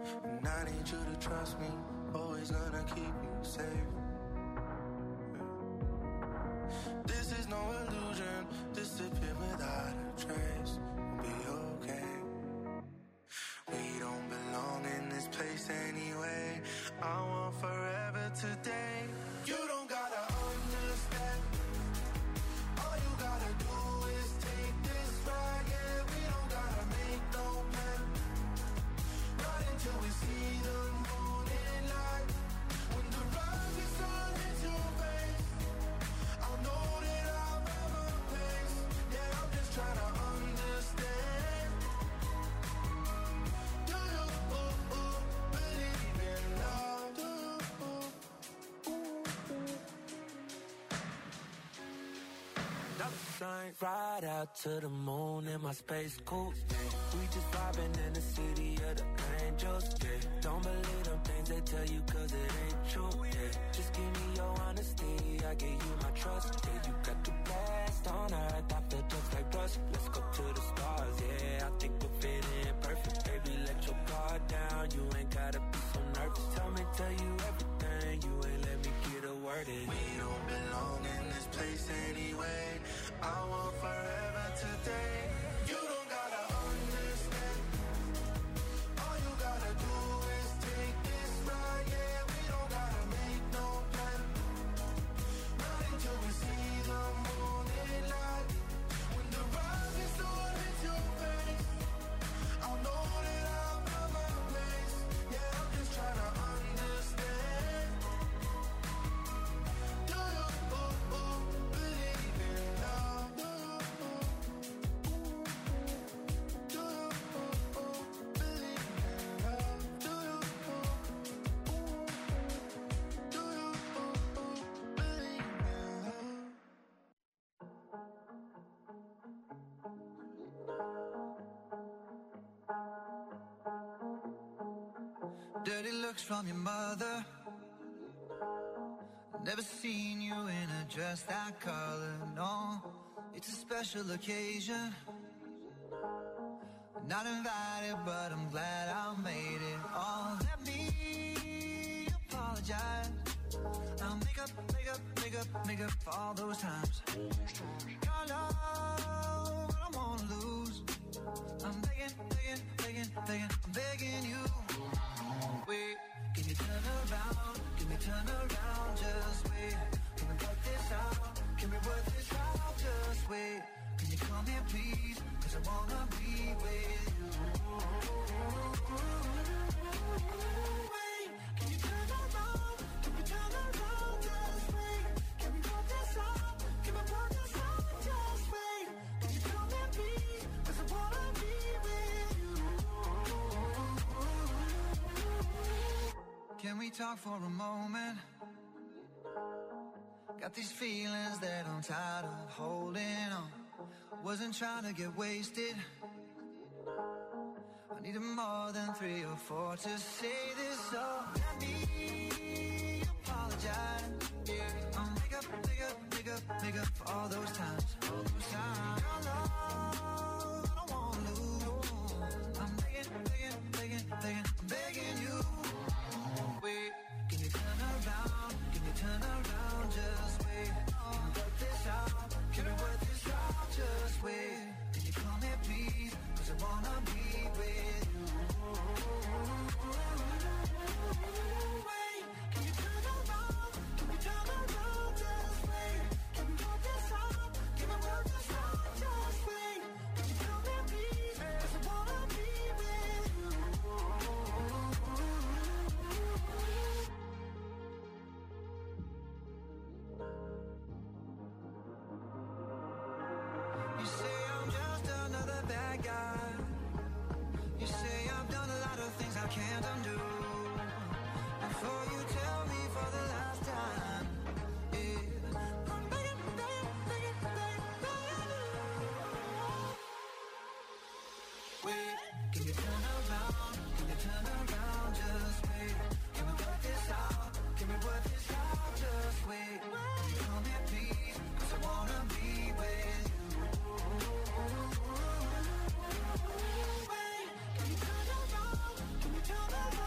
And I need you to trust me, always gonna keep you safe. This is no illusion, disappear without a trace. We'll be okay. We don't belong in this place anyway. I want forever today. You don't gotta understand. All you gotta do is take this ride. Yeah, we don't gotta make no plan. Right until we see the morning light. When the rising sun hits your face, I'll know that I've ever placed. Yeah, I'm just trying to understand. Do you believe in love? Do you? Ride out to the moon in my space coupe. We just vibing in the city of the angels. Yeah. Don't believe them things they tell you, cause it ain't true. Yeah. Just give me your honesty, I give you my trust. Yeah, you got the best on earth, I feel just like rust. Let's go to the stars, yeah, I think we'll fit in perfect. Baby, let your guard down, you ain't gotta be so nervous. Tell you everything, you ain't let me get a word in. We don't belong in this place anyway. I want forever today. You don't gotta understand. All you gotta do is take this ride. Yeah, we don't gotta make no plan. Right until we see the morning light. When the rising sun hits your face, I'll know that I've found my place. Yeah, I'm just trying to understand. Do you believe in love? Do you believe in love? Do you believe in love? Dirty looks from your mother. Never seen you in a dress that color, no. It's a special occasion. Not invited, but I'm glad I made it. Oh, let me apologize. I'll make up for all those times. Your love, I don't wanna lose. I'm begging, I'm begging you. Wait, can you turn around? Can we turn around? Just wait. Can we work this out? Can we work this out? Just wait. Can you come here, please? 'Cause I wanna be with you. Wait, can you turn around? Can we turn around? Just wait. Can we work this out? Can we work this out? Just wait. Can you come here, please? 'Cause I wanna be with you. Can we talk for a moment? Got these feelings that I'm tired of holding on. Wasn't trying to get wasted. I needed more than 3 or 4 to say this, so let me apologize. Yeah, I'll make up for all those times. Your love, I don't wanna lose. I'm begging you. Wait, can you turn around? Can you turn around? Just wait. Can we work this out? Can we work this out? Just wait. Can you come here, please? 'Cause I wanna be with you. Wait, can you turn around? Can we turn around? Just wait. Can we work this out? Can we work this out? Just wait. Can you come here, please? 'Cause I wanna be with you. You say I'm just another bad guy. You say I've done a lot of things I can't undo. Before you tell me for the last time, yeah, I'm begging you. Wait, can you turn around? Can you turn around? Just wait. Can we work this out? Can we work this out? Just wait. Can you come here, please? 'Cause I wanna be with you. Wait, can you turn around? Can you turn around?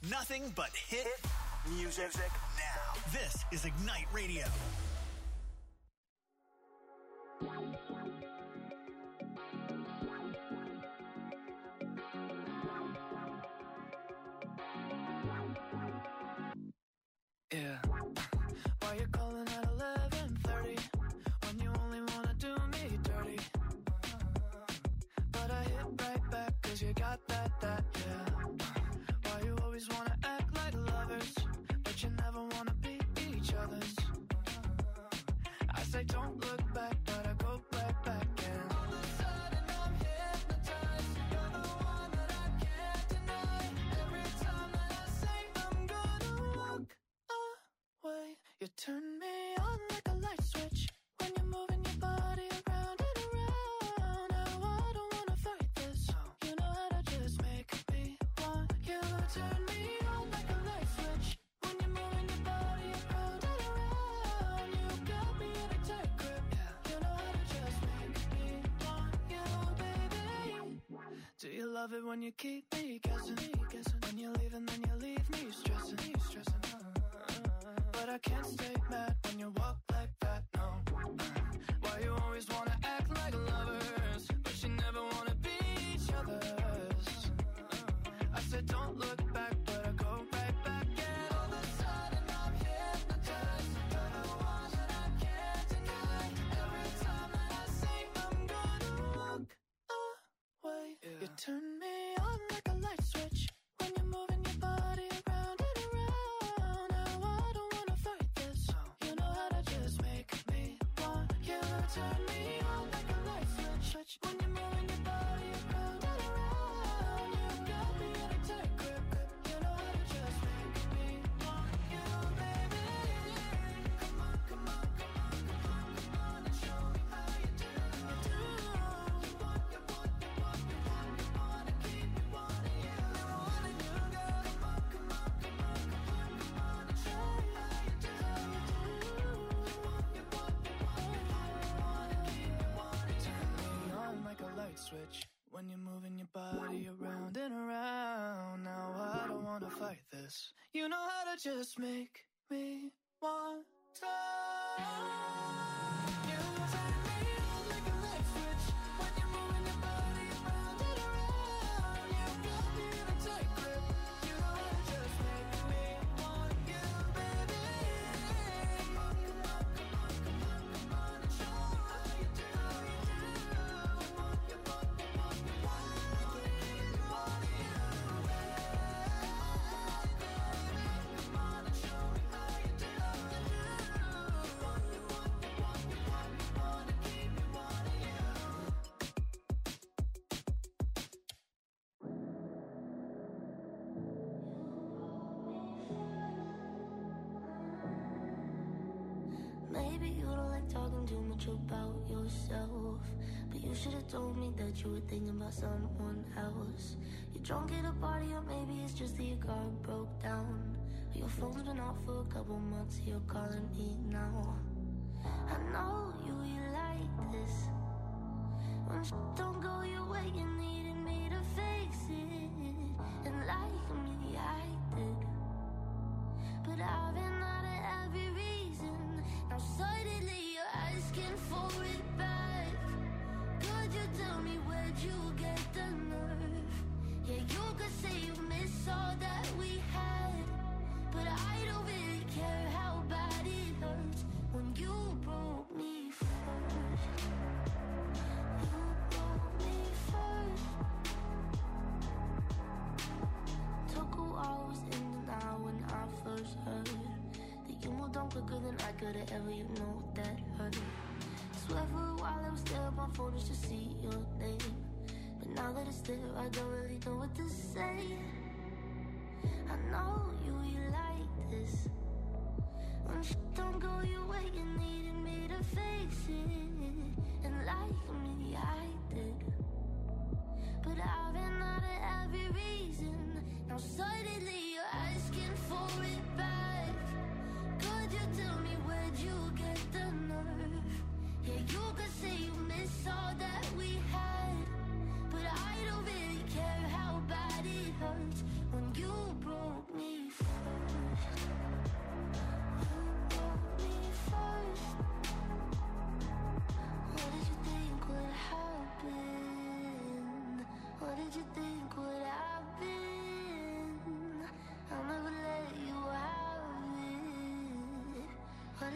Nothing but hit music now. This is Ignite Radio. Yeah. Why you calling at 11:30 when you only wanna do me dirty? But I hit right back 'cause you got that, yeah. Why you always wanna act like lovers, but you never wanna be each other's? I say don't look back, but I go right back and all of a sudden I'm hypnotized. You're the one that I can't deny. Every time that I say I'm gonna walk away, you turn me on like a light switch when you're moving your body around and around. Now I don't wanna fight this. You know how to just make me want you. Turn me on like a light switch when you're moving your body around and around. You got me in a tight grip. You know how to just make me want you, baby. Do you love it when you keep me guessing? When you leave and then you leave me stressing. But I can't stay mad when you walk like that, no. Why you always wanna act like lovers, but you never wanna be each other's? I said don't look back, but I go right back. And all of a sudden I'm hypnotized. You're the one that I can't deny. Every time that I say I'm gonna walk away, you turn me on like a light switch when you're moving your body around and around. Now I don't wanna fight this. You know how to just make me want you. Turn me on like a light switch when you're moving your body around and around. You got me in a tight grip. You know how to just make me want you, baby. Come on, come on, come on, come on, come on and show me how you do. You want, you want, you want, you want, you wanna keep me wanting you. Wanting you, girl. Come on, come on, come on, come on, come on and show me how you do. You want, you want, you want, you want, you wanna keep me wanting. Turn me on like a light switch when you're moving your body around and around. Now I don't wanna fight this. You know how to just make me want to. You turn me on like a light switch when you're moving your body around and around. You got me in a tight grip. You know how to just make me want you, baby. Come on, come on, come on, come on, come on and show me how you do. You want, you want, you want, you want, you wanna keep me wanting you. Come on and show me how you do. You want, you want, you want, you want, you wanna keep me wanting you. Maybe you don't like talking too much about yourself, but you should have told me that you were thinking about someone else. You're drunk at a party, or maybe it's just that your car broke down. Your phone's been off for a couple months, you're calling me now. I know you like this. When shit don't go your way, you needed me to fix it. And like me, I did. But I've been out of every reason. Now suddenly you're asking for it back. Could you tell me where'd you get the nerve? Yeah, you could say you miss all that we had, but I don't really care how bad it hurts when you broke me first. You broke me first. Took a while, was in denial when I first heard that you moved on quicker than I could have ever, you know that hurt. Swear for a while I was there on my phone just to see your name, but now that it's there I don't really know what to say. I know you like this. When shit don't go your way, you needed me to fix it. And like me, I did. But I've been out of every reason. Now suddenly you're asking for it back. Could you tell me where'd you get the nerve? Yeah, you could say you miss all that we had, but I don't really care how bad it hurts when you broke me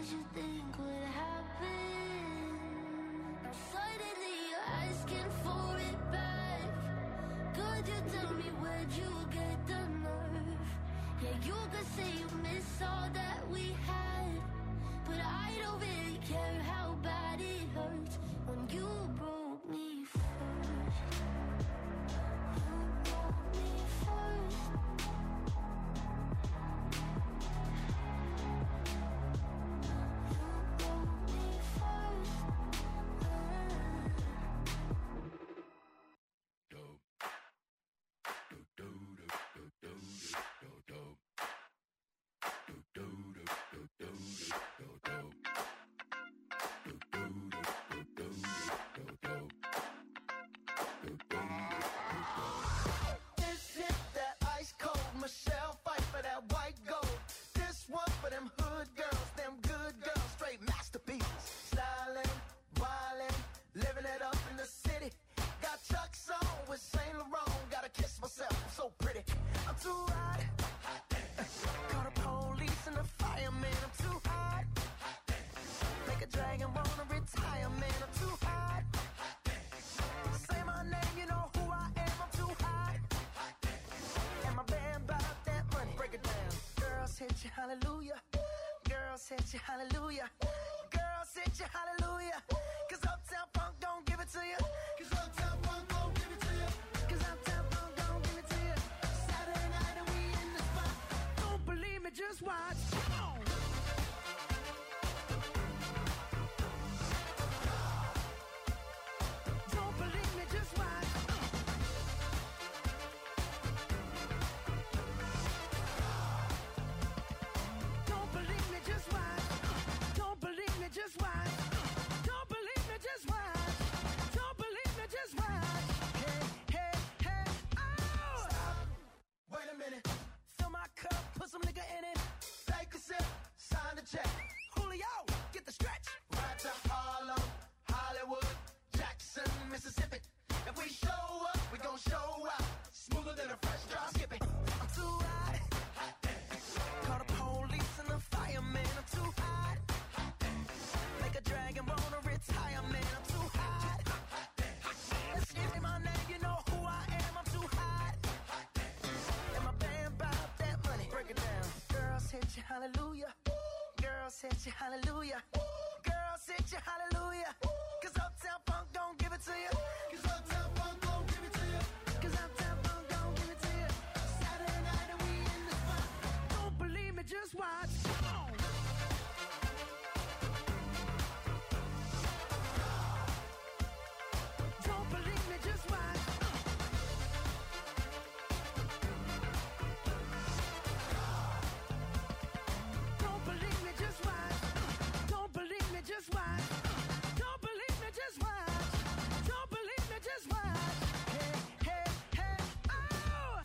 you think would happen? Now suddenly you're asking for it back. Could you tell me where'd you get the nerve? Yeah, you could say you miss all that we had, but I don't really care how bad it hurts when you broke me first. You broke me first. This hit that ice cold Michelle fight for that white gold. This one for them hood girls, them good girls, straight masterpieces. Styling, wildin', living it up in the city. Got Chuck's on with Saint Laurent. Gotta kiss myself, I'm so pretty. I'm too hot. Call the police and the fireman. I'm too hot. Make a dragon wanna retire, man. I'm too hot. Say my name, you know who I am. I'm too hot. And my band bought that money. Break it down. Girls hit you, hallelujah. Girls hit you, hallelujah. Girls hit you, hallelujah. Cause Uptown Funk don't give it to you. Cause Uptown Funk don't give it to you. Cause Uptown Funk don't give it to you. Saturday night and we in the spot. Don't believe me, just watch. Come on. Don't believe me, just watch. Don't believe me, just watch. Don't believe me, just watch. Don't believe me, just watch. Don't believe me, just watch. Hey, hey, hey, oh! Stop. Wait a minute. Fill my cup, put some nigga in it. Take a sip, sign the check. Julio, get the stretch. Right to Harlem, Hollywood, Jackson, Mississippi. If we show up, we gon' show out. Smoother than a fresh drop. Skip it. I'm too hot. Call the police and the fireman. I'm too hot. Make a dragon wanna retire, man. I'm too hot. Let's give me my name, you know who I am. I'm too hot. And my band bought that money. Break it down. Girls hit you, hallelujah. Girls hit you, hallelujah. Girls hit you, hallelujah. Cause Uptown Funk don't give it to you. Cause Uptown Funk don't give it to you. Cause Uptown Funk don't give it to you. Saturday night and we in the spot. Don't believe me, just watch. Come on. Don't believe me, just watch. Don't believe me, just watch. Don't believe me, just watch. Don't believe me, just watch. Don't believe me, just watch. Hey, hey, hey, oh!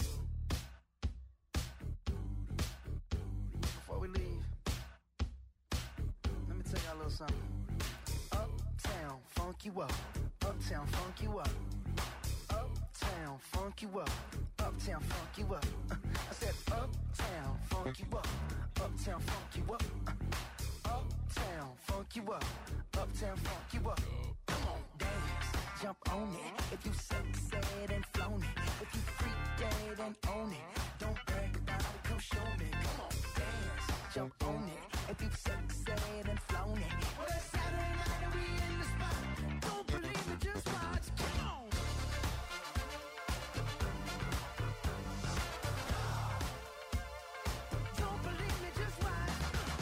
Before we leave, let me tell y'all a little something. Uptown, funk you up. Uptown, funk you up. Uptown, funk you up. Uptown, funk you up. I said uptown, funk you up. Uptown, funk you up. Uptown, funk you up. Uptown, funk you up. Come on, dance, jump on it. If you succeed and flown it. If you freak dead and own it. Don't brag about it, come show me. Come on, dance, jump on it. If you succeed and flown it. Well, it's Saturday night and we in the spot. Don't believe it, just watch. Come on. Don't believe me, just watch.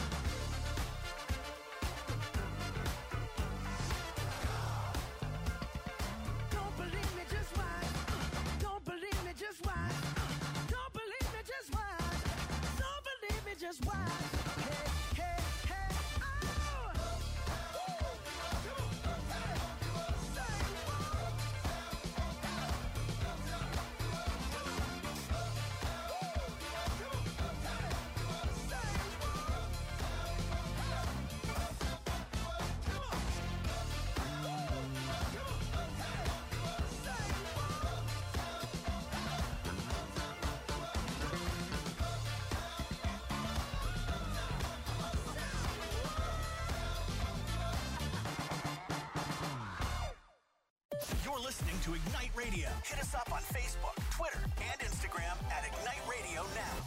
Don't believe me, just watch. Don't believe me, just watch. Don't believe me, just watch. Don't believe me, just watch. Hey, hey, hey, oh! listening to Ignite Radio. Hit us up on Facebook, Twitter, and Instagram at Ignite Radio Now.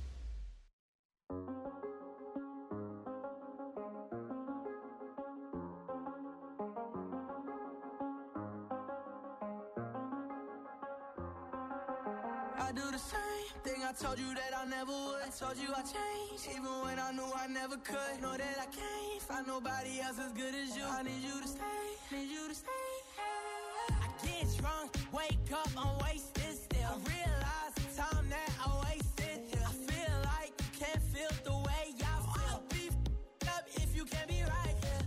I do the same thing I told you that I never would. I told you I changed, even when I knew I never could. Know that I can't find nobody else as good as you. I need you to stay, need you to stay. I get drunk, wake up, I'm wasted still. I realize the time that I wasted here. I feel like you can't feel the way I feel. I'll be f***ed up if you can't be right here.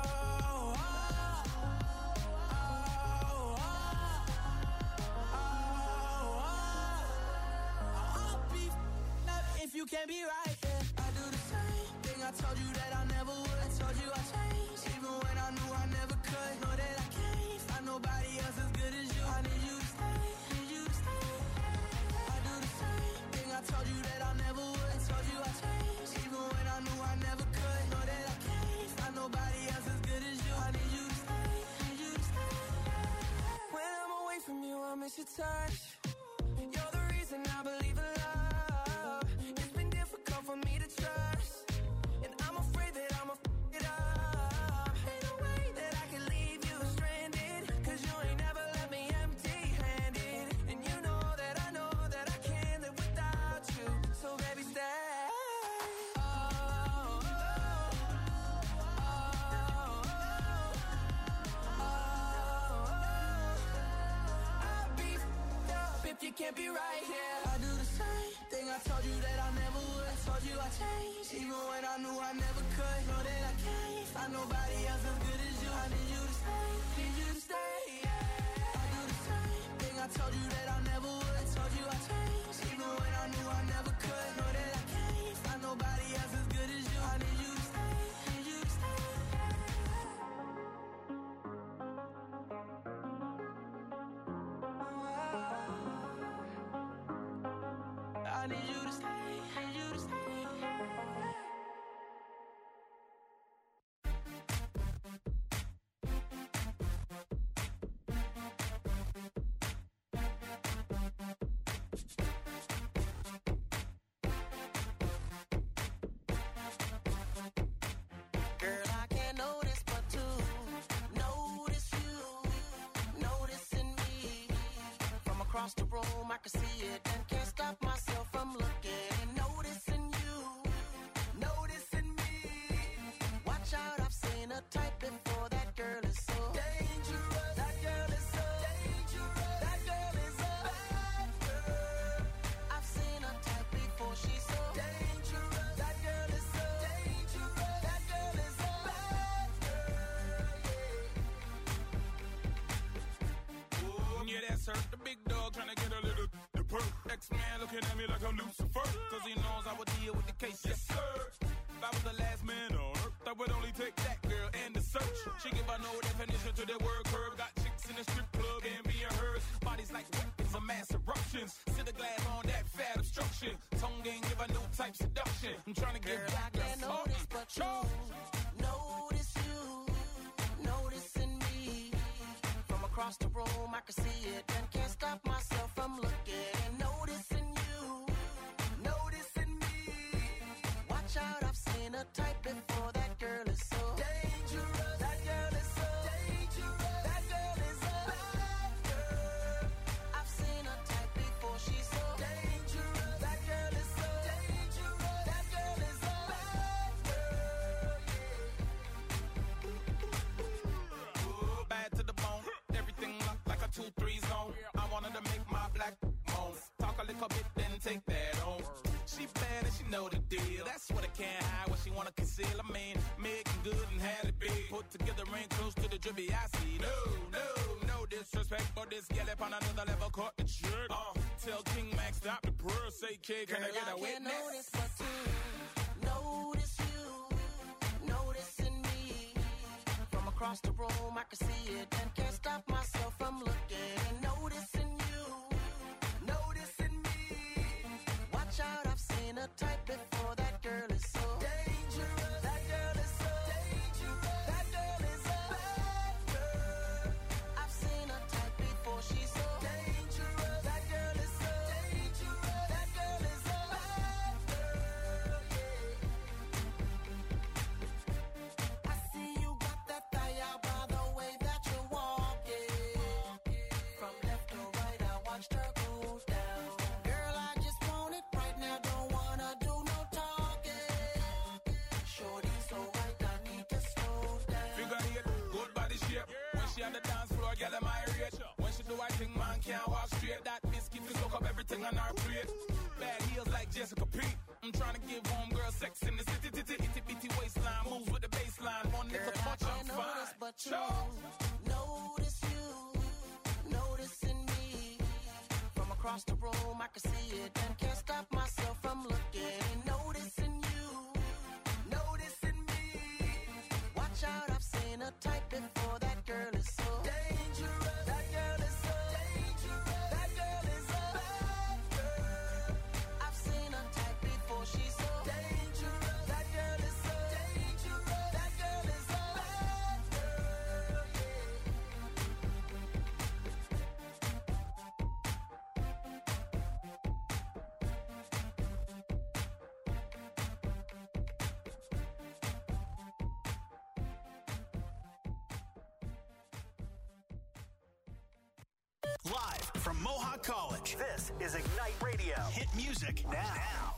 If you can't be right, yeah. I do the same thing I told you that I never would. I told you I changed, even when I knew I never could. Know that I can't find nobody else as good as you. I need you to stay, need you to stay. I do the same thing I told you that I never would. I told you I changed, even when I knew I never could. Know that I can't find nobody else as good as you. I need you to stay, need you to stay. When I'm away from you, I miss your touch. You're the reason I believe in love. For me to trust, and I'm afraid that I'ma f*** it up. Ain't no way that I can leave you stranded, cause you ain't never left me empty-handed. And you know that I can't live without you. So baby, stay. I'll be f***ed up if you can't be right here. I do the same thing I told you that I never would. I told you I changed, even when I knew I never could. Know that I can't find nobody else as good as you. I need you to stay, need you to stay. I do the same thing I told you that I never would. I told you I changed, even when I knew I never could. Know that I can't find nobody else as good as you. I need you to stay, need you to stay. I need you to stay, need you to stay. Girl, I can't notice but to notice you, noticing me. From across the room, I can see it and can't stop myself from looking. Noticing you, noticing me. Watch out, I've seen a type before. That girl is so dangerous. That girl is so dangerous. That girl is a bad girl. I've seen a type before. She's so dangerous. That girl is so dangerous. That girl is a bad girl. Yeah, that's her. The big dog trying to get a little the perk. X-Man looking at me like I'm Lucifer. Cause he knows I would deal with the case. Yes, sir. If I was the last man on earth, I would only take that girl and the search. She give her no definition to the word curve. Got chicks in the strip club and being hers. Bodies like weapons of mass eruptions. Sit a glass on that fat obstruction. Tongue ain't give her no type seduction. I'm trying to get back to notice but you. Notice you, noticing me. From across the room, I can see it and can't stop myself from looking. Noticing you, noticing me. Watch out, I've seen a type before. That girl is so dangerous. That girl is so dangerous. That girl is a bad girl. I've seen a type before. She's so dangerous. That girl is so dangerous. That girl is a bad girl. bad to the bone. Everything like a 2-3 zone. I wanted to make my black moan. Talk a little bit, then take that on. She bad and she know the deal. That's what I can't hide, what she wanna conceal. I mean, making good and had it big. Put together ain't close to the drippy I see. No disrespect, but this gal up on another level caught the jerk. Tell King Max stop the purr, say kid, can I get a witness? Can't notice but to notice you, noticing me. From across the room, I can see it and can't stop myself from looking. Noticing you, noticing me. Watch out, I've seen a type before. That girl is so dangerous. That girl is so dangerous. That girl is a bad girl. I've seen a type before. can't walk straight. That biscuit to soak up everything on our plate. Bad heels like Jessica Pete. I'm trying to give homegirl sex in the city, itty bitty waistline, moves with the baseline. One little touch, I'm fine. But you notice you, noticing me. From across the room, I can see it and can't stop myself from looking. Noticing you, noticing me. Watch out, I've seen a type before. That girl is so dangerous. That girl is so dangerous. That girl is a bad girl. I've seen a type before. She's so dangerous. That girl is so dangerous. That girl is a bad girl. Live from Mohawk College, this is Ignite Radio. Hit music now.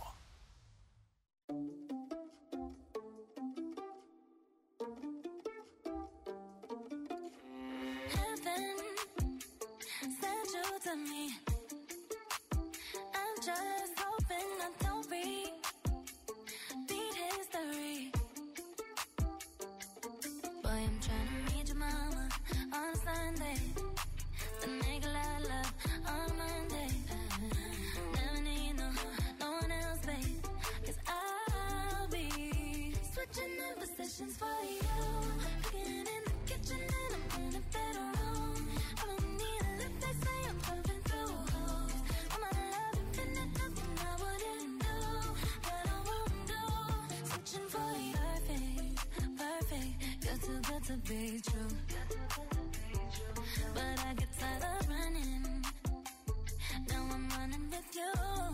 Heaven sent you to me. I'm just hoping I don't repeat history. Boy, I'm trying to meet your mama on Sunday. The nigga I love on Monday. Never need no one else, babe. 'Cause I'll be switching in positions for you. Cooking in the kitchen and I'm in a better room. I don't need a lift, they say I'm pumping through holes. I'm out of love, infinite, nothing I wouldn't do, that I won't do. Switching for you, perfect, you're too good to be true. But I get tired of running. Now I'm running with you.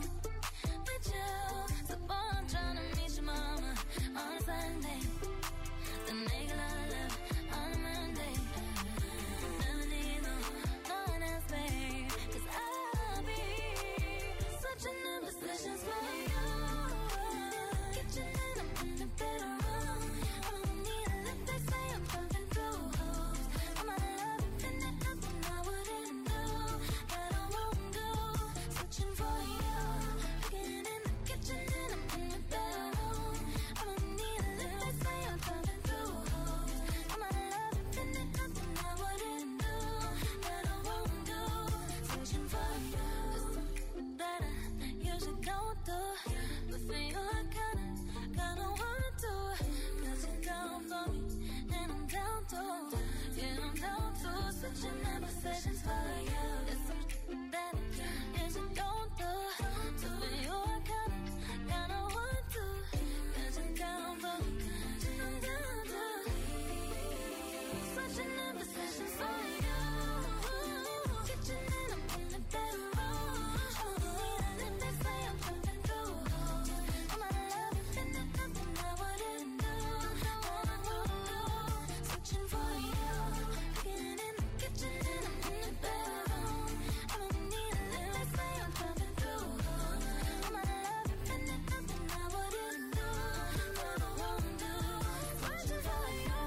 So boy, I'm trying to meet your mama on Sunday. The nigga I love on a Monday. Never need no one else, babe. 'Cause I'll be switching in positions for you. Kitchen and I'm in a better room. I don't need a lift, they say I'm pumping through holes. I'm out of love, infinite, nothing I wouldn't do, that I won't do. Switching for you. Cooking in the kitchen and I'm in a better room. I don't need a lift, they say I'm pumping through holes. I'm out of love, infinite, nothing I wouldn't do, that I won't do. Switching for you. There's something that I usually don't do, but for you I kinda want to. 'Cause you're down for me and I'm down too. Yeah, I'm down to switching in positions for you. There's something that I usually don't do, so for you I kinda want to. 'Cause you're down for me and I'm down too. Switching in positions for you. Kitchen and I'm in a better room. Oh, and they say I'm pumping through holes. I'm out of love, infinite, nothing I wouldn't do, that I won't do. Switching for you. Cooking in the kitchen and I'm in a better room. I don't need a lift, they say I'm pumping through holes. I'm out of love, infinite, nothing I wouldn't do, that I won't do. Switching for you.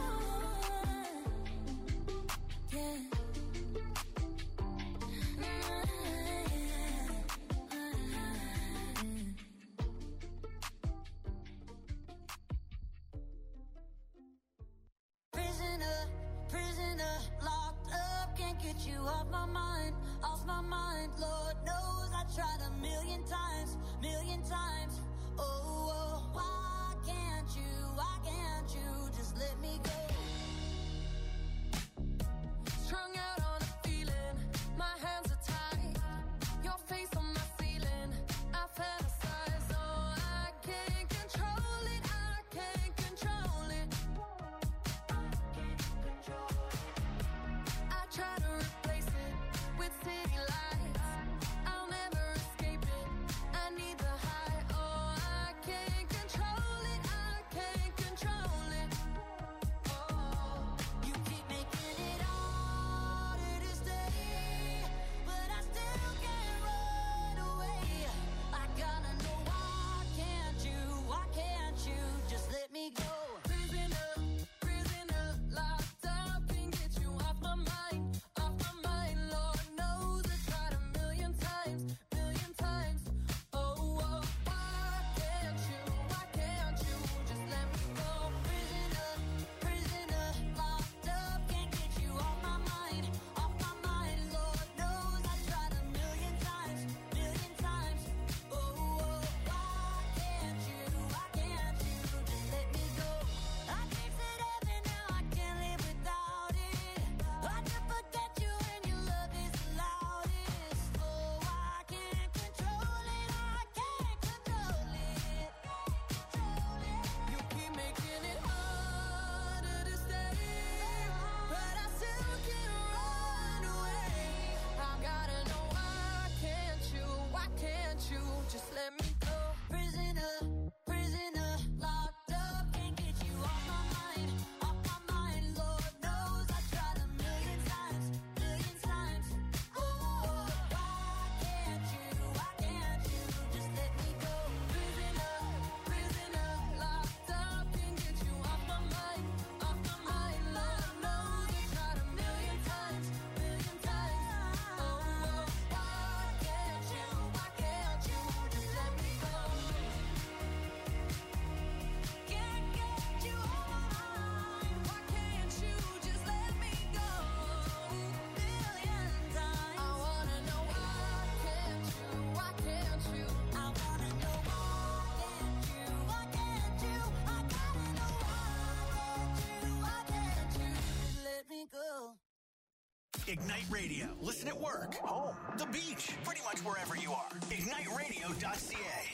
Yeah. Prisoner, locked up, can't get you off my mind, Lord knows I tried a million times, oh, why can't you just let me go? Strung out on a feeling, my hands are tied, your face on my ceiling, I fantasize, oh, I can't control it, I try to replace it with city lights, I'll never escape it, I need the high, oh, Ignite Radio. Listen at work, home, the beach, pretty much wherever you are. IgniteRadio.ca.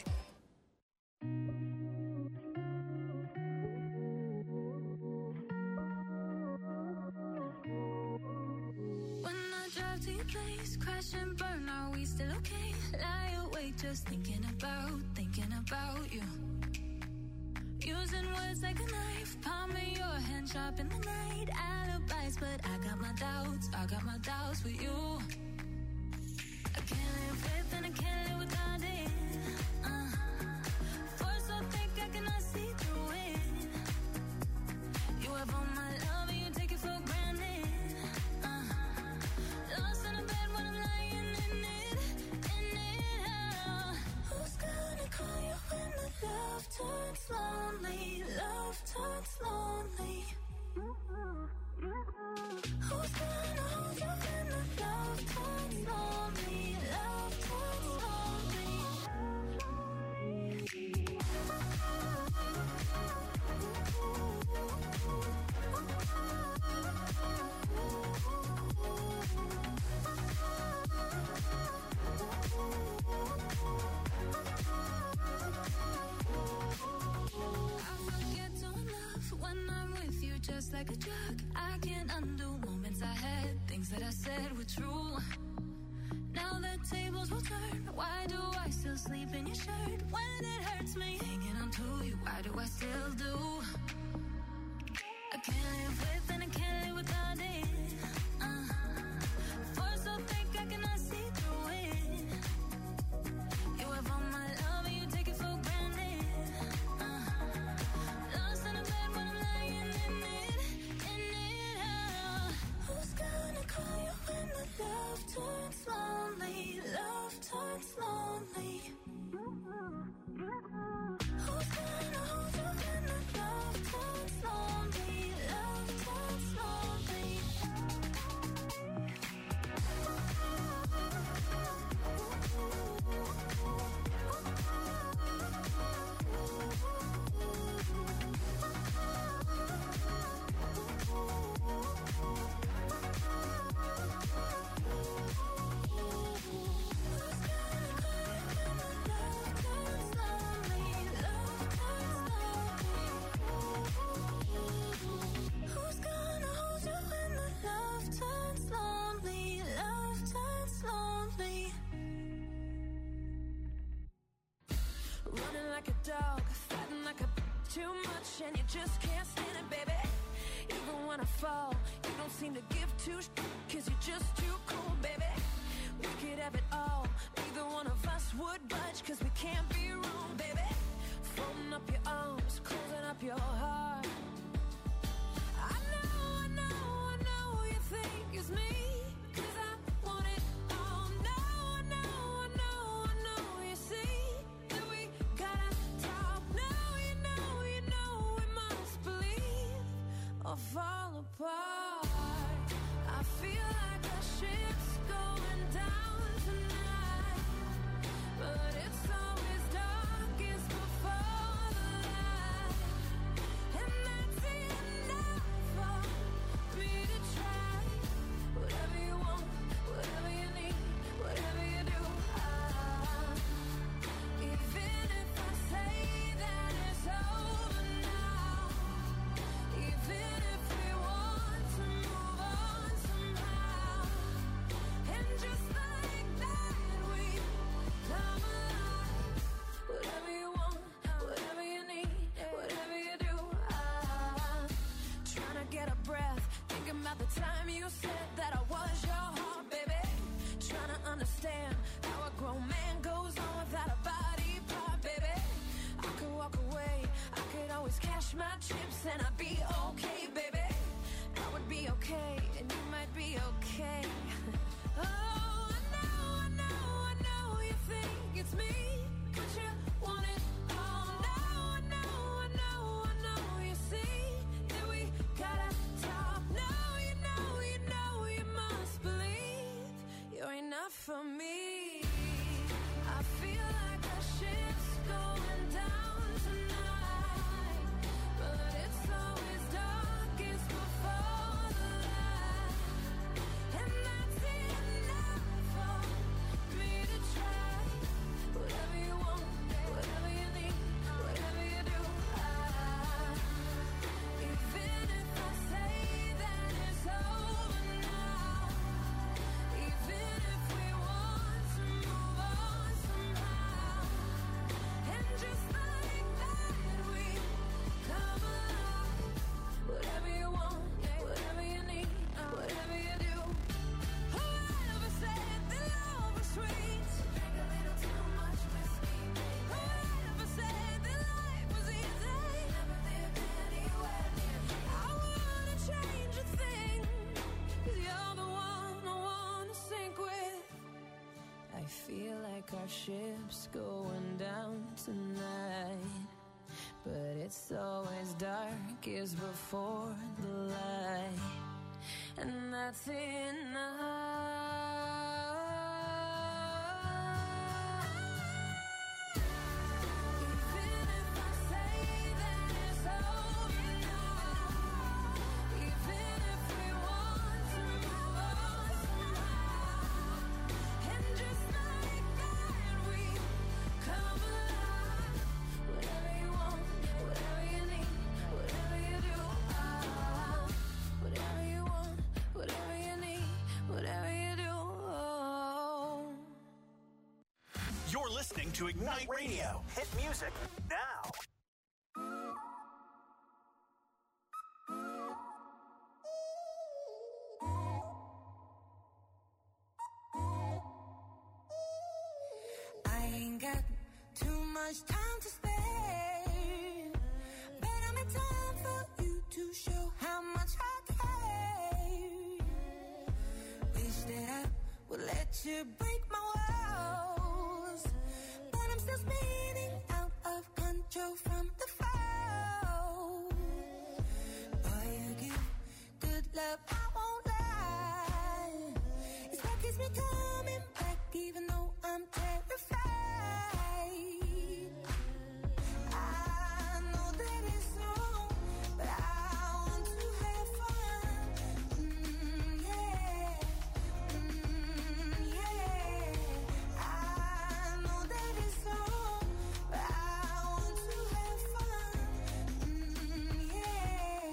When I drive to your place, crash and burn, are we still okay? Lie awake just thinking about you. Using words like a knife, palm of your hand sharp in the night. Alibis, but I got my doubts with you. I can't live with and I can't live without it. Force so thick I cannot see through it. You have all my love and you take it for granted. Lost in a bed when I'm lying in it. Who's gonna call you when the love turns lonely? Love turns lonely. Who's gonna hold you when the love turns lonely? Love turns lonely. Just like a drug, I can't undo moments I had. Things that I said were true. Now the tables will turn. Why do I still sleep in your shirt when it hurts me? Hanging on to you, why do I still do? I can't live with and I can't live without it. Force so thick I cannot see through it. You have all my love and you take it for granted. Lost in a bed when I'm lying in it. Who's gonna call you when the love turns lonely? Love turns lonely. Who's gonna hold you when the love turns lonely? Love turns lonely. Who's gonna hold you when the love turns lonely? Love turns lonely. Running like a dog, fighting like a too much, and you just can't stand it, baby. Even when I fall, you don't seem to give two cause you're just too cool, baby. We could have it all, neither one of us would budge, cause we can't be wrong, baby. Folding up your arms, closing up your heart. I know you think it's me, cause I want it all. No, I know you see that we gotta talk. No, you know we must believe or fall apart. I feel like the ship's going down tonight, but it's always darkest before the light, and that's enough for me to try. Whatever you want, whatever you need, whatever you do, even if I say that it's over now, even if we want to move on somehow, and just like that we come alive. Whatever you want, whatever you need, whatever you do, trying to get a breath, thinking about the time you said that I was your heart, baby. Trying to understand how a grown man goes on without a body part, baby. I could walk away, I could always cash my chips and I'd be okay, baby. I would be okay, and you might be okay. Oh, I know you think it's me, but you want it all. No, I know you see that we gotta talk. No, you know you must believe you're enough for me. I feel like the ship's going down tonight, but it's always darkest before the light, and our ship's going down tonight, but it's always darkest before the light, and that's enough. You're listening to Ignite Radio. Hit music now. I ain't got too much time to spare, but I'm in time for you to show how much I care. Wish that I would let you break my walls, but I'm still spinning out of control from the fall. Boy, you give good love, I won't lie. It's what keeps me coming back, even though I'm terrified. I know that it's wrong, but I want to have fun. Yeah. Yeah. I know that it's wrong, but I want to have fun. Yeah.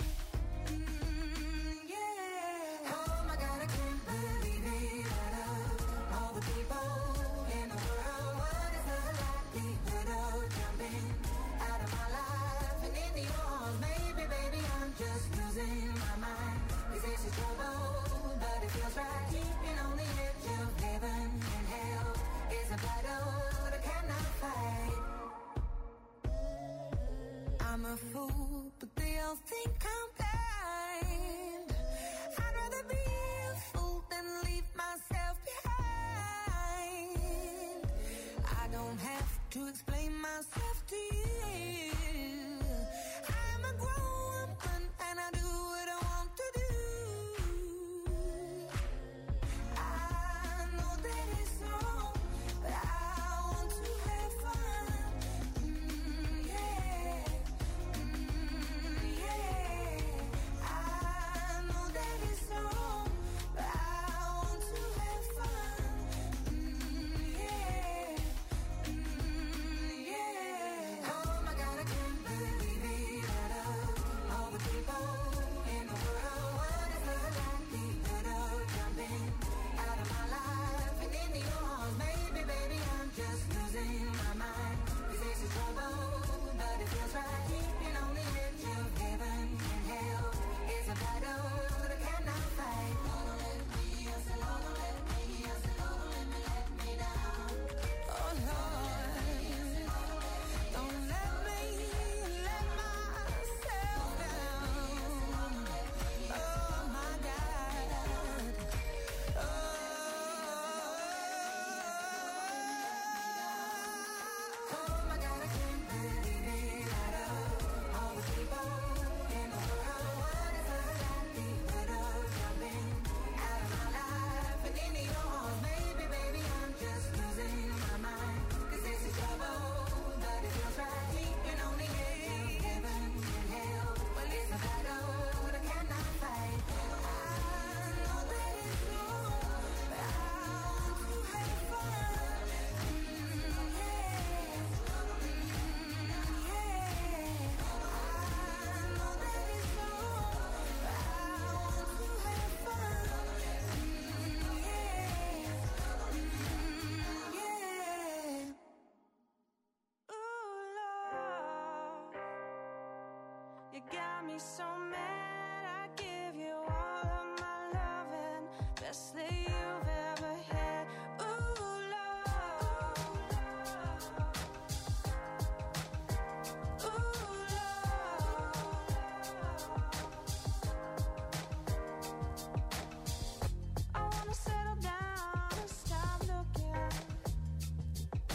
Yeah. Oh my God, I can't believe it. Out of all the people in the world, what is the likelihood of jumping out of my life and into yours? Maybe, baby, I'm just losing my mind. This is trouble, but it feels right. Keeping on the edge of heaven and hell is a battle that I cannot fight. I'm a fool, but they all think I'm blind. I'd rather be a fool than leave myself behind. I don't have to explain myself to you. I'm a grown woman and I do what I want to do. I know that it's wrong, but I want to have fun. Yeah. Yeah. I know that it's wrong, but I want to have fun. Yeah. Yeah. Oh my God, I can't believe it. Out of all the people in the world, what is the likelihood of jumping out of my life and into yours? Maybe, baby, I'm just losing my mind. This is trouble, but it feels right. Keeping on the edge of heaven and hell is a battle that I cannot fight. Don't let me, I said, don't let me, I said, don't let me down. Oh Lord, don't let me let myself down. Oh my God. Oh my God, I can't believe it. Out of all the people in the world, what is the likelihood of jumping out of my life and into yours? Maybe, baby, I'm just losing my mind. 'Cause this is trouble, but it feels right. Keeping on the edge of heaven and hell. Well, it's a battle that I cannot fight. I know that it's wrong, but I want to have fun. Yeah. Yeah. I know that it's wrong, but I want to have fun. Yeah. Ooh, love, you got me so mad. I give you all of my loving, best that you've ever had. Ooh, love, ooh, love. I wanna settle down and stop looking.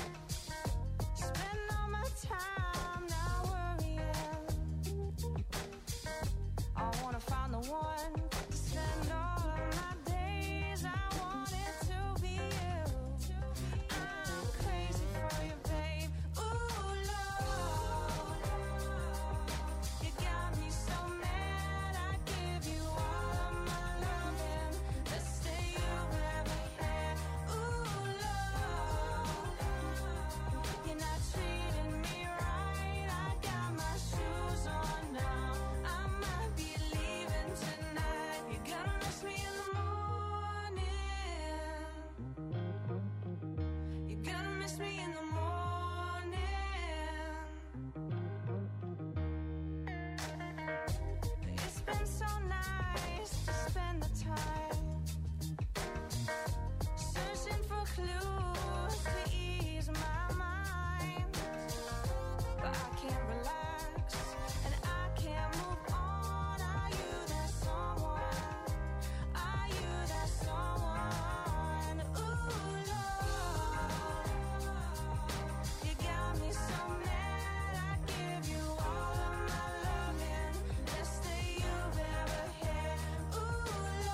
can't relax, and I can't move on. Are you that someone? Are you that someone? Ooh, Lord, you got me so mad. I give you all of my loving, best that you've ever had. Ooh,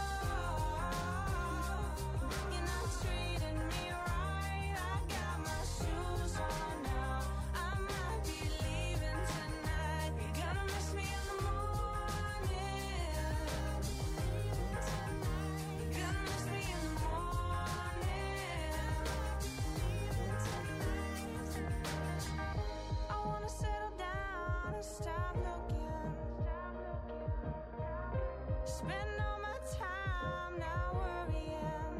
Lord, you're not treating me right. I got my shoes on now. I might be leaving tonight. You're gonna miss me in the morning. You're gonna miss me in the morning. I wanna settle down and stop looking. Spend all my time not worrying.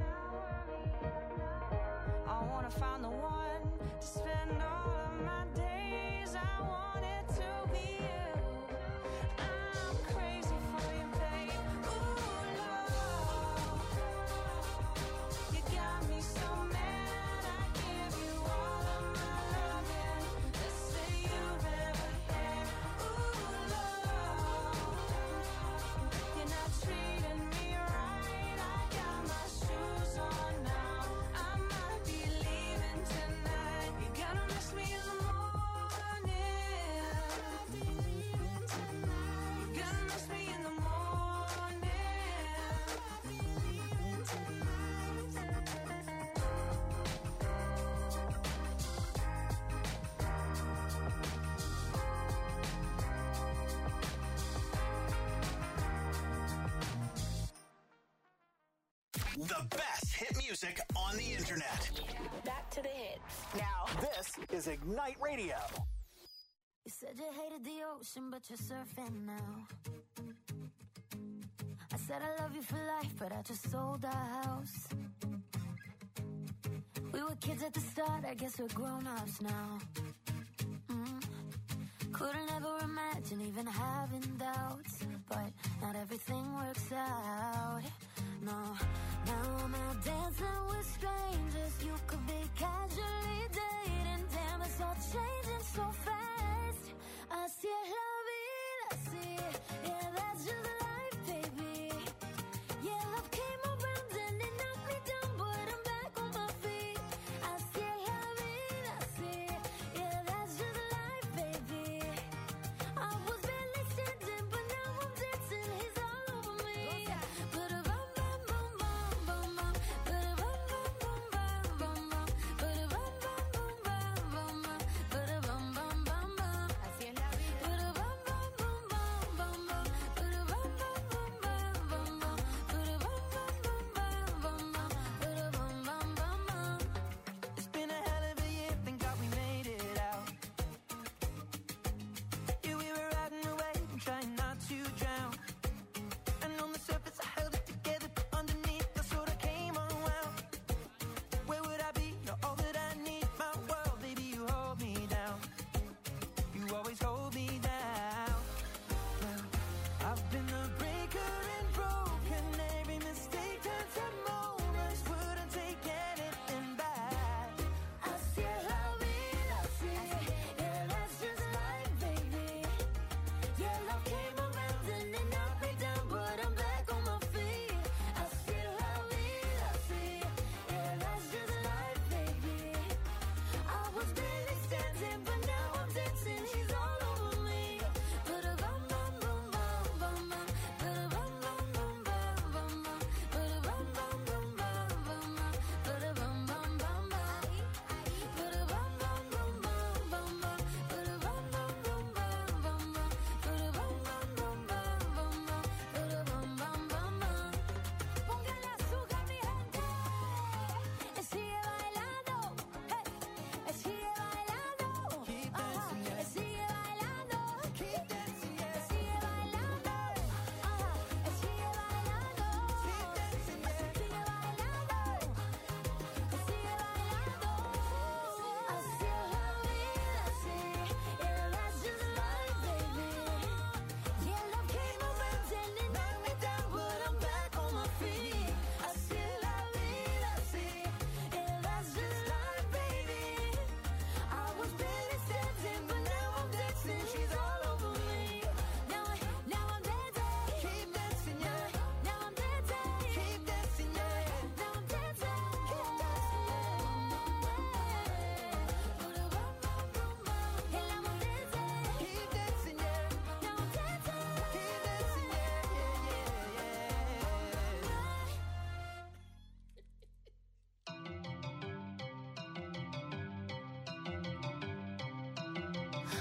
I wanna find the one to spend all of my days. I want it to be you. I'm crazy for you, babe. Ooh, Lord, you got me so mad. I give you all of my loving, best that you've ever had. Ooh, Lord, you're not treating me right. I got my shoes on now. I might be leaving tonight. You're gonna miss me in the morning. You're gonna miss me in the The best hit music on the internet. Back to the hits. Now, this is Ignite Radio. You said you hated the ocean, but you're surfing now. I said I love you for life, but I just sold our house. We were kids at the start, I guess we're grown-ups now. Couldn't ever imagine even having doubts, but not everything works out. No, now I'm out dancing with strangers. You could be casually dating. Damn, it's all changing so fast. Así es la vida, así. Yeah, that's just life, baby. Yeah, love came around and it knocked me down, but I'm back on my feet. Así es la vida, así. Yeah, that's just life, baby. I was barely standing, but now I'm dancing. He's all over me. Ba-da-bum, bum, bum, bum, bum, bum. Ba-da-bum, bum, bum, bum, bum, bum. Ba-da-bum, bum, bum, bum, bum, bum. Ba-da-bum, bum, bum, bum.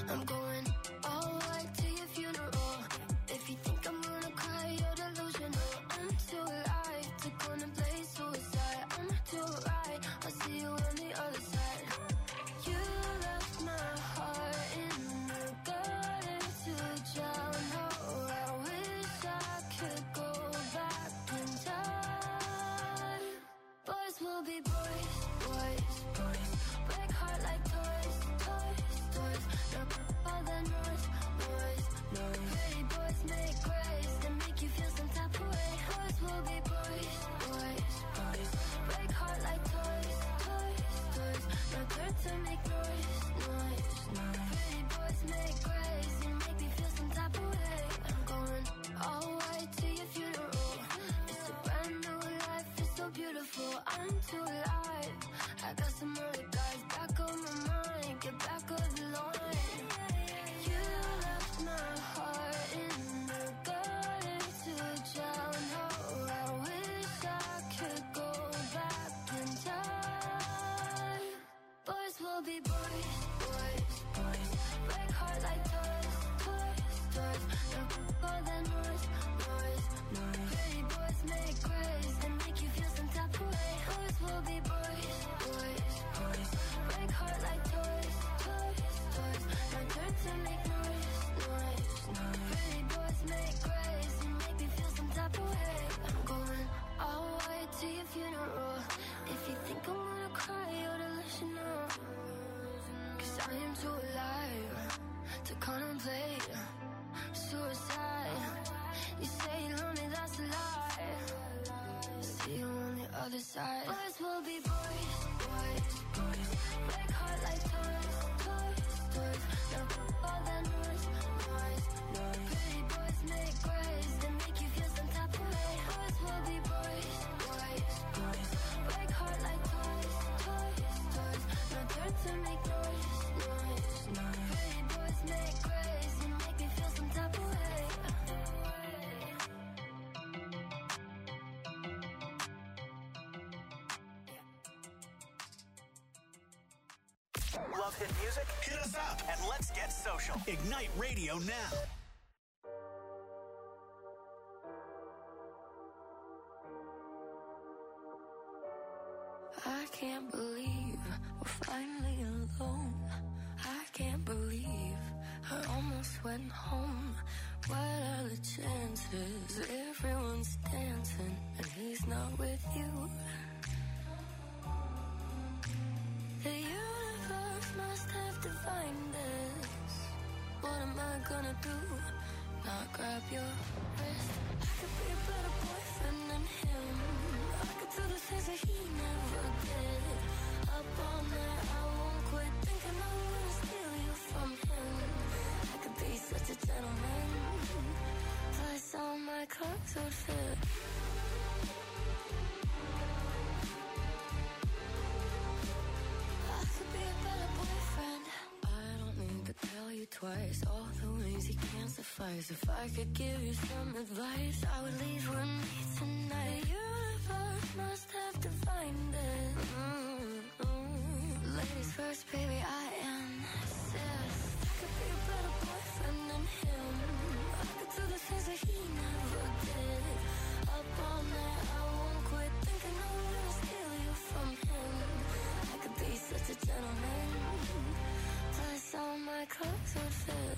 I'm going all white to your funeral. If you think I'm gonna cry, you're delusional. I'm too alive to contemplate suicide. I'm too right, I'll see you on the other side. You left my heart in the gutter to drown. Oh, I wish I could go back in time. Boys will be boys, boys, boys. Break heart like toys, toys, toys. No all the noise, noise, noise. Pretty boys make grace and make you feel some type of way. Boys will be boys, boys, boys. Break heart like toys, toys, toys. No dirt to make noise, noise, noise. Pretty boys make grace and make me feel some type of way. I'm going all white to your funeral. It's a brand new life, it's so beautiful. I'm too alive. I got some other guys back on my mind. Get back on the line. You left my heart in the gutter to drown. Oh, I wish I could go back in time. Boys will be boys, boys, boys. Break heart like toys, toys, toys. No all the noise, noise, noise. Pretty boys make grace and make you feel some type of way. Boys will be boys, boys, boys. Break heart like toys, toys, toys. No dirt to make noise, noise, noise. Pretty boys make grace and make me feel some type of way. I'm going all white to your funeral. If you think I'm gonna cry, you're delusional. 'Cause I am too alive to contemplate suicide. You say you love me, that's a lie. See you on the other side. Boys will be boys, boys, boys. Break heart like toys, toys, toys. No all the noise, noise, noise. Pretty boys make grace and make you feel some type of way. Boys will be boys, boys, boys. Break heart like toys, toys, toys. No dirt to make noise, noise, noise. Pretty boys make grace and make me feel some type of way. Love hit music? Hit us up and let's get social. Ignite Radio now. I can't believe we're finally alone. I can't believe I almost went home. What are the chances? Everyone's dancing and he's not with you. The universe must have divined us. What am I gonna do? Not grab your wrist. I could be a better boyfriend than him. I could do the things that he never did. Up all night, I won't quit thinking I'm gonna steal you from him. I could be such a gentleman. Plus all my clothes would fit. I could be a better boyfriend. I don't need to tell you twice all the ways he can't suffice. If I could give you some advice, I would leave with me tonight. The universe must have divined it. Ladies first, baby, I insist. I could be a better boyfriend than him. I could do the things that he never did. Up all night, I won't quit thinking I'm gonna steal you from him. I could be such a gentleman. Plus all my clothes would fit.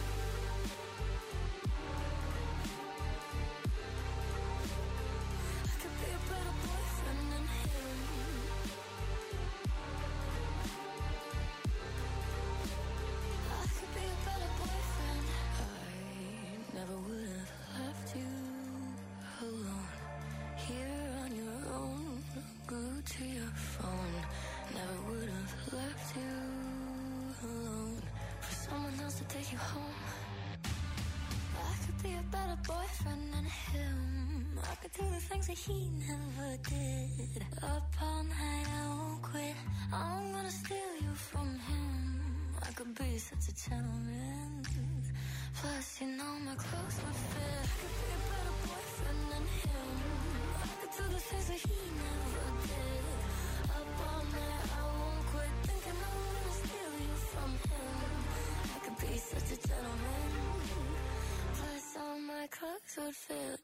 I could be a better boyfriend than him. I could be a better boyfriend. I never would have left you alone. Here on your own, glued to your phone. Never would have left you alone for someone else to take you home. I could be a better boyfriend than him. I could do the things that he never did. Up all night, I won't quit. I'm gonna steal you from him. I could be such a gentleman. Plus, you know my clothes would fit. I could be a better boyfriend than him. I could do the things that he never did. Up all night, I won't quit thinking I'm gonna steal you from him. I could be sex would feel.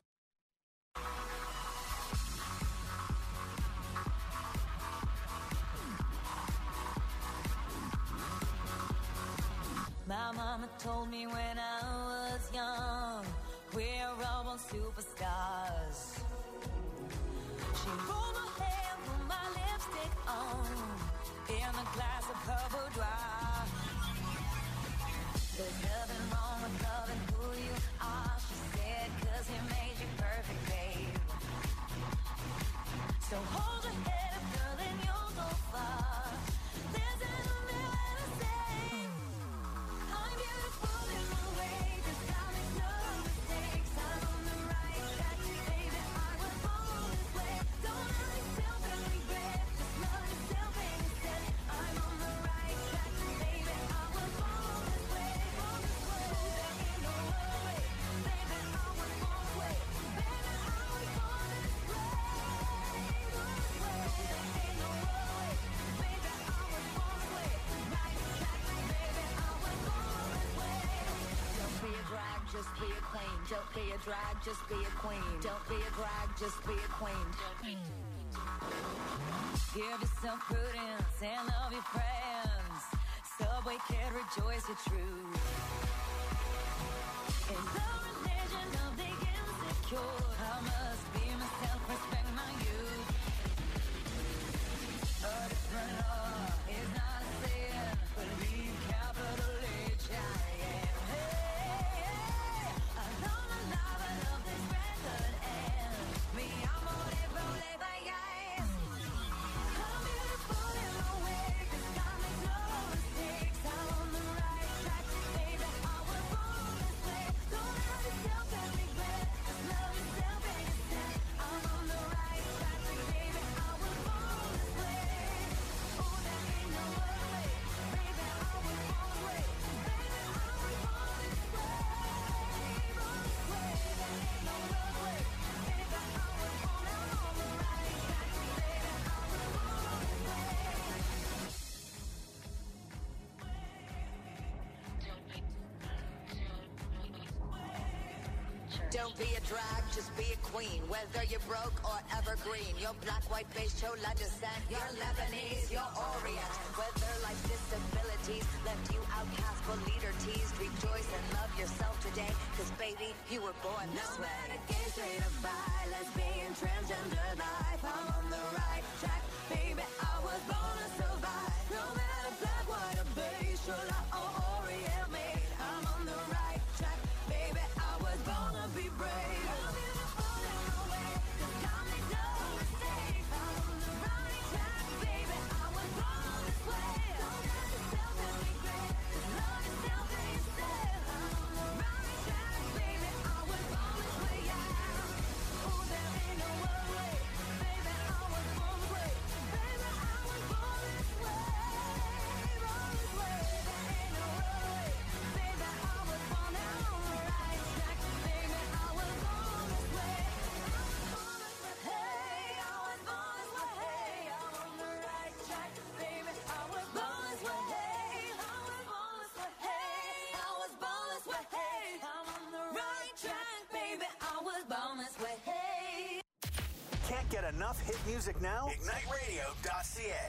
My mama told me when I was young, we're all born superstars. She rolled my hair, put my lipstick on, in a glass of her boudoir. There's nothing wrong with loving who you are, she said, 'cause he made you perfect, babe. So hold your head up, girl, and you'll go far. There's an way to say I'm beautiful in my way, 'cause I make no mistakes. I'm on the right track, baby, I was born this way. Don't hurt yourself and regret, just love yourself instead. I'm on the right track, baby, I was born this way. Born this way, there ain't no other way. Baby, I was born this way. Baby, I was born this way. Born this way, there ain't no other way. Baby, I was born this way. Right track, baby, I was born this way. Don't be a drag, just be a queen. Don't be a drag, just be a queen. Don't be a drag, just be a queen. Give yourself prudence and love your friends. Subway kid, rejoice your truth. In the religion of the insecure, I must be myself, respect my youth. A different law is not a sin, believe capital H-I-M. Hey, I know the love of this record and me, I'm on it, roll it, yes. I'm beautiful in my way, 'cause I make no mistakes. I'm on the right track, baby, I was born this way. Don't hurt yourself and regret, just love yourself instead. I'm on the right track, baby, I was born this way. Oh, there ain't no other way, baby, I was born this way. Baby, I was born this way. Born this way, there ain't no other way. Baby, I was born, I'm on the right track, baby, I was born this way. Don't be a drag, just be a queen. Whether you're broke or evergreen, your black, white, beige, chola descent, you're Lebanese, you're Orient. Whether life's disabilities left you outcast but leader teased, rejoice and love yourself today, 'cause baby, you were born this No way. matter gay, straight or bi, lesbian, transgender life, I'm on the right track, baby, I was born to survive. No matter black, white or beige, chola or Orient made, I'm on the right track, baby, I was born to be brave. I'm beautiful in my way, 'cause I make no mistakes. I'm on the right track, baby, I was born this way. Don't hurt yourself and regret, just love yourself instead. I'm on the right track, baby, I was born this way, yeah. Oh, there ain't no other way, baby, I was born this way. Baby, I was born this way. Born this way, there ain't no other way, baby, I was born on the right track, baby, I was born this way. Hey, I was born this way. Hey, I'm on the right track, baby, I was born this way. Hey, I was born this way. Hey, I was born this way. Hey, I'm on the right track, baby, I was born this way. Hey. Can't get enough hit music now? IgniteRadio.ca.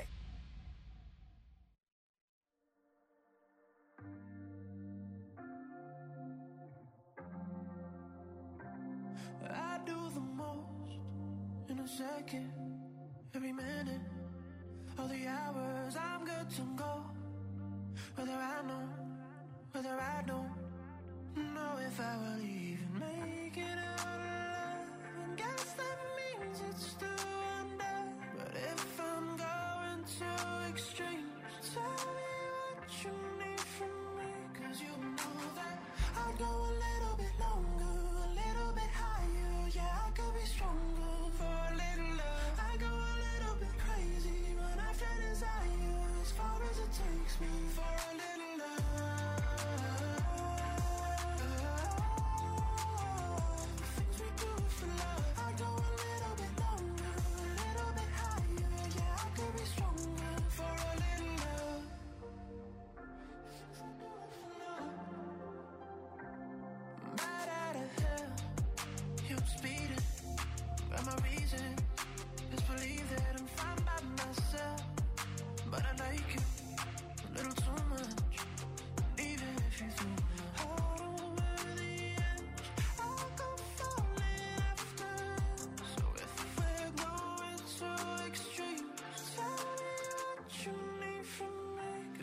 I do the most in a second, every minute, all the hours I'm good to go. Whether I know, whether I don't know if I will even make it out alive. And guess that means it's still under. But if I'm going to extremes, tell me what you need from me, 'cause you know that I'd go a little bit longer, a little bit higher. Yeah, I could be stronger for a little love. I go a little bit crazy, run after desire, as far as it takes me for a little love.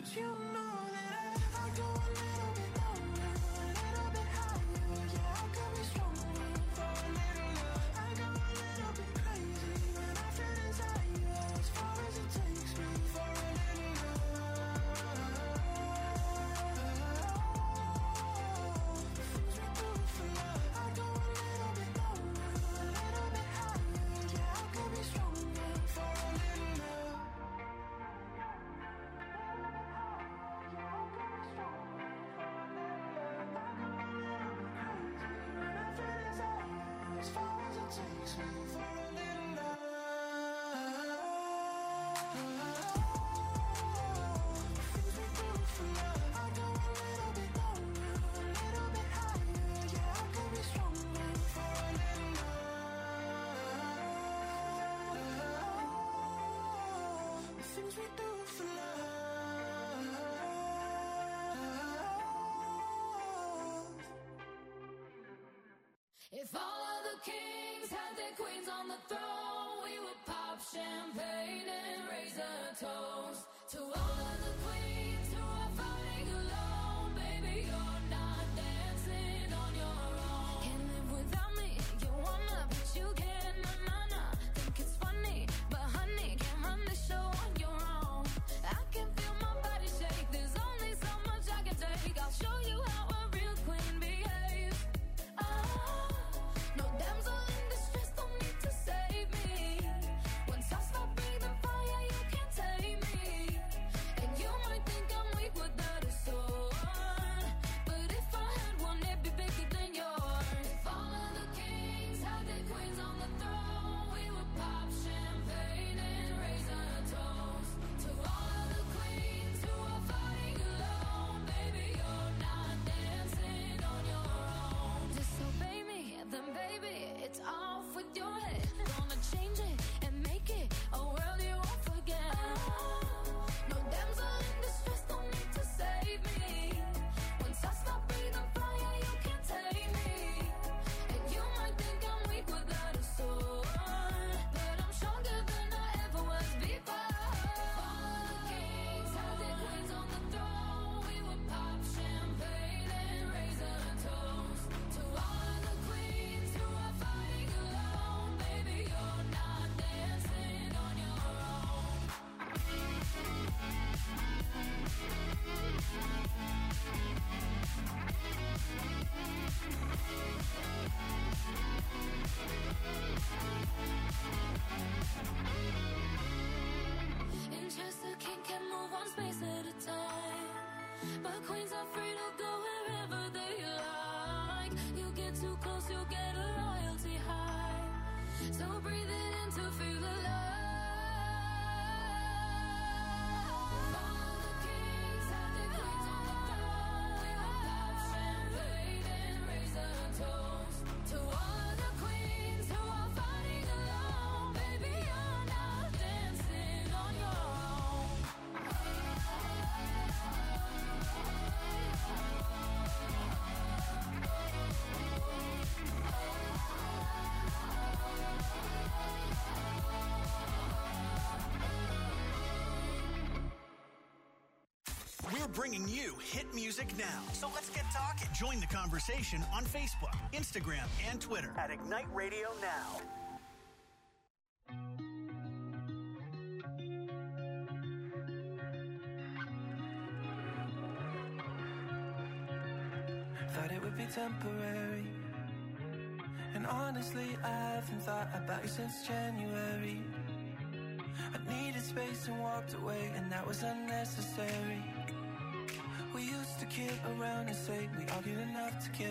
you know that I go a little bit lower, a little bit higher. Yeah, I could be stronger for a little love. I go a little bit crazy when I feel desire, as far as it takes me for a little love. The things we do for love. I go a little bit lower, a little bit higher. Yeah, I could be stronger for a little love. As far as it takes me for a little love. The things we do for love. I go a little bit lower, a little bit higher. Yeah, I could be stronger for a little love. The things we do for love. If all of the kings had their queens on the throne, we would pop champagne and raise a toast to all of the queens who are fighting alone. Baby, you're not dancing on your own. Can't live without me, you wanna, but you can't. Nah. Think it's funny, but honey, can't run the show on your own. I can feel my body shake, there's only so much I can take. I'll show you how a real queen behaves. No damsel in distress, don't need to save me. Once I start breathing fire, you can't tame me. And you might think I'm weak without a sword, but if I had one, it'd be bigger than yours. If all of the kings had their queens on the throne, we would pop champagne and raise a toast to all of the queens who are fighting alone. Baby, you're not dancing on your own. Disobey me, then baby, it's off with your head. Gonna change it and make it a world you won't forget. No damsel in distress, don't need to save me. Once I stop breathing fire, you can't take me. And you might think I'm weak without a sword, but I'm stronger than I ever was before. All of the kings had their queens on the throne. We would pop champagne and raise a toast to all of the queens who are fighting alone. Baby, you're not dancing on your own. In Chester, king can move one space at a time, but queens are free to go wherever they like. You get too close, you'll get a royalty high. So breathe it in to feel alive. All of the kings had their queens on the throne. We would pop champagne and raise a toast to all of the queens who are fighting alone. Baby, you're not dancing on your own. We're bringing you hit music now. So let's get talking. Join the conversation on Facebook, Instagram, and Twitter at Ignite Radio Now. Thought it would be temporary, and honestly I haven't thought about you since January. I needed space and walked away, and that was unnecessary. We used to kid around and say we argued enough to get